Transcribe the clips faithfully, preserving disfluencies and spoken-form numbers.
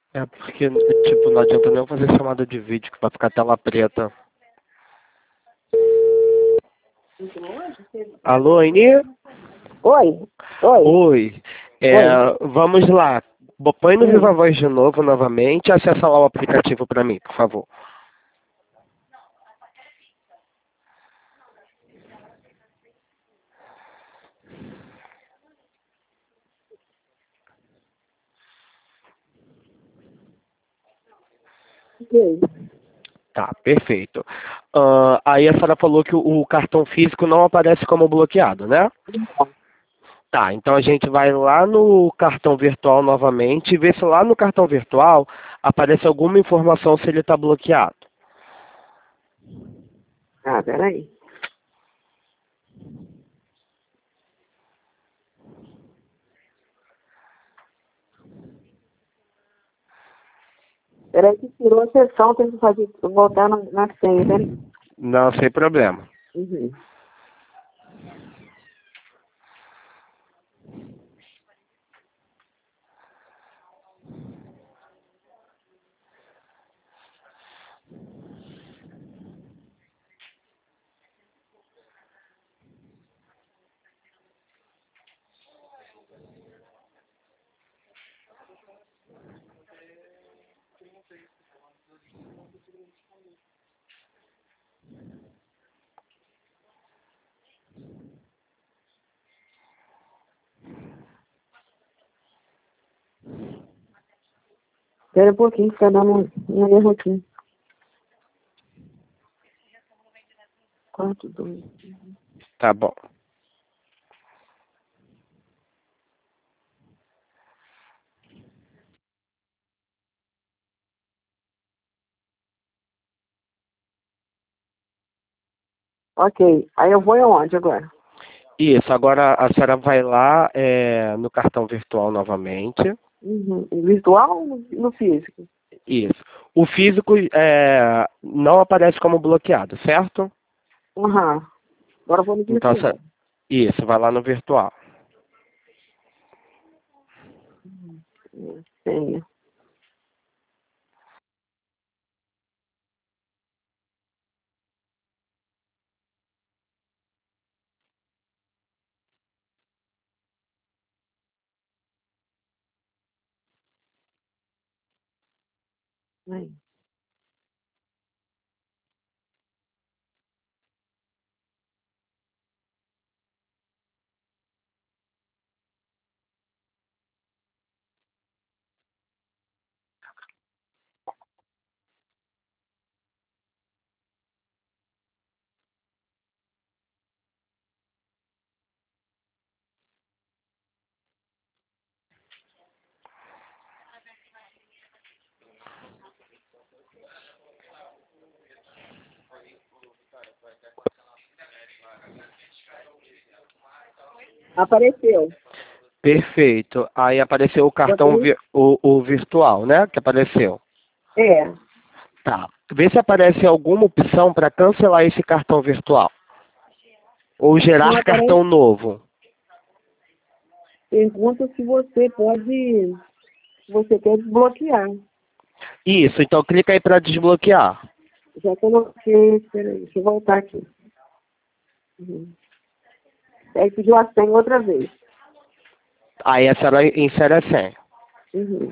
É porque, tipo, não adianta nem eu fazer chamada de vídeo que vai ficar tela preta. Alô, Aini? Oi, oi, Oi. É, oi. vamos lá. Bo- Põe no Viva Hum. Voz de novo, novamente, e acessa lá o aplicativo para mim, por favor. Ok. Tá, perfeito. Ah, aí a senhora falou que o, o cartão físico não aparece como bloqueado, né? Então, Tá, então a gente vai lá no cartão virtual novamente e ver se lá no cartão virtual aparece alguma informação se ele está bloqueado. ah, peraí. Peraí que tirou a sessão, tem que fazer, voltar na, na senha, peraí. Não, sem problema. Uhum. Espera um pouquinho, que tá dando um um erro aqui. Quatro, dois. Tá bom. Ok, aí eu vou aonde agora? Isso, agora a senhora vai lá é, no cartão virtual novamente. Uhum. Virtual ou no, no físico? Isso. O físico é, não aparece como bloqueado, certo? Aham. Agora eu vou no Então, a virtual. senhora- isso, vai lá no virtual. Uhum. Senha. Aí. Apareceu. Perfeito. Aí apareceu o Eu cartão tenho- vi- o, o virtual, né? Que apareceu. É. Tá. Vê se aparece alguma opção para cancelar esse cartão virtual. Ou Não gerar aparece. cartão novo. Pergunta se você pode, se você quer desbloquear. Isso, então clica aí para desbloquear. Já coloquei, espera aí, deixa eu voltar aqui. Uhum. Aí pediu a senha outra vez. Aí a senhora insere a senha. Uhum.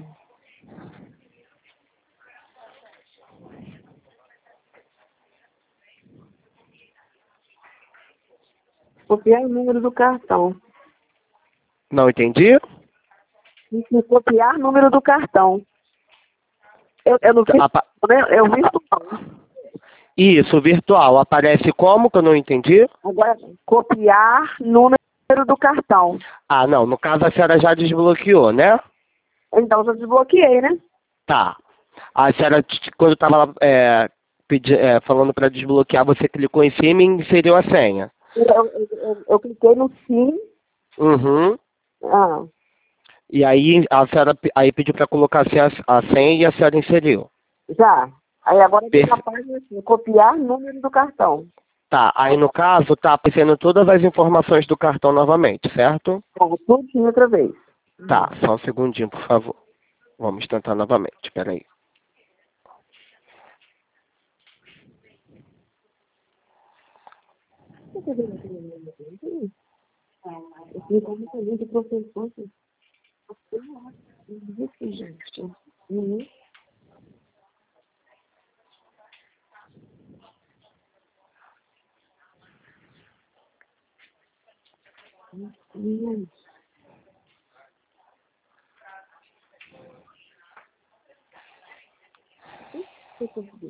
Copiar o número do cartão. Não entendi? Tem que copiar o número do cartão. Eu, eu não fiz, Apa- né? Eu virtual. Isso, virtual. Aparece como que eu não entendi? Agora, copiar número do cartão. Ah, não. No caso a senhora já desbloqueou, né? Então, eu desbloqueei, né? Tá. A senhora, t- quando estava é, pedi- é, falando para desbloquear, você clicou em cima e inseriu a senha. Eu, eu, eu, eu cliquei no sim. Uhum. Ah, E aí a senhora pe- aí pediu para colocar assim, a, a senha e a senhora inseriu. já. Aí agora tem a Perfe- página assim, copiar número do cartão. Tá. Aí no caso tá aparecendo todas as informações do cartão novamente, certo? Tá, tudo outra vez. Tá. Uhum. Só um segundinho, por favor. Vamos tentar novamente, espera aí. Eu fui com muita gente, professor. Isso, gente. Uhum. Uhum. Eu consegui.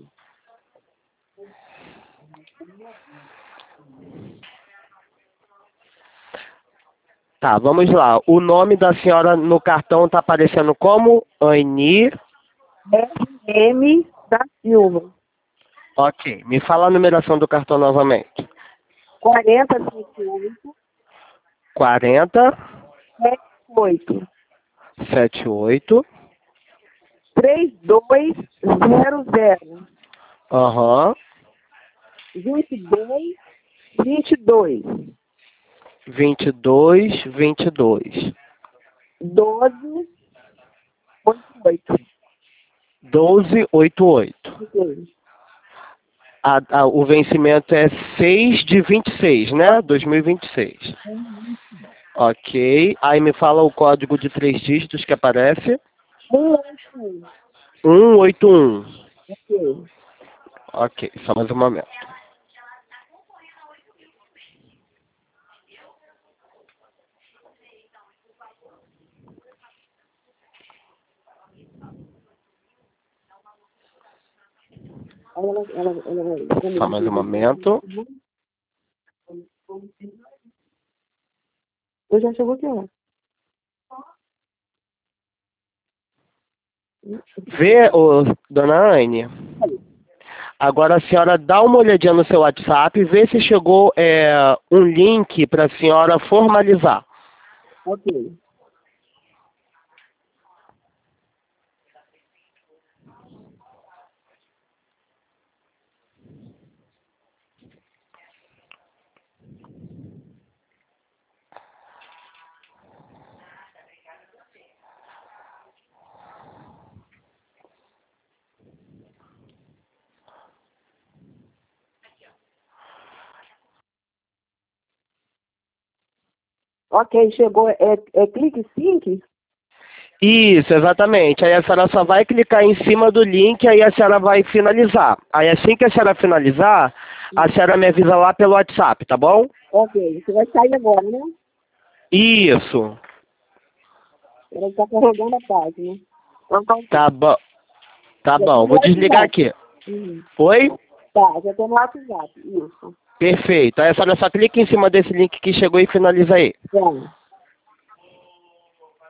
Tá, vamos lá. O nome da senhora no cartão está aparecendo como Anni. R M da Silva. Ok. Me fala a numeração do cartão novamente. quarenta, setenta e oito, quarenta, setenta e oito, setenta e oito. trinta e dois zero zero, Aham. vinte e dois, vinte e dois, vinte e dois, vinte e dois. doze, oitenta e oito. doze, oitenta e oito. A, a, o vencimento é seis de vinte e seis, né? dois mil e vinte e seis. Ok. Aí me fala o código de três dígitos que aparece. um oito cento um. e oitenta e um. Ok. Ok, só mais um momento. Ela, ela, ela, ela, Só mais um momento. eu já chegou aqui, ó. Vê, ô, dona Anne. Agora a senhora dá uma olhadinha no seu WhatsApp e vê se chegou é, um link para a senhora formalizar. Ok. Ok, chegou. É, é clique sync? Isso, exatamente. Aí a senhora só vai clicar em cima do link e aí a senhora vai finalizar. Aí assim que a senhora finalizar, a senhora me avisa lá pelo WhatsApp, tá bom? Ok, você vai sair agora, né? Isso. Ela está carregando a página. Então, Tá bom. Tá já bom, tem no vou desligar WhatsApp. aqui. Uhum. Oi? Tá, já tem no WhatsApp. Isso. Perfeito. Aí a senhora só clica em cima desse link que chegou e finaliza aí. Tá.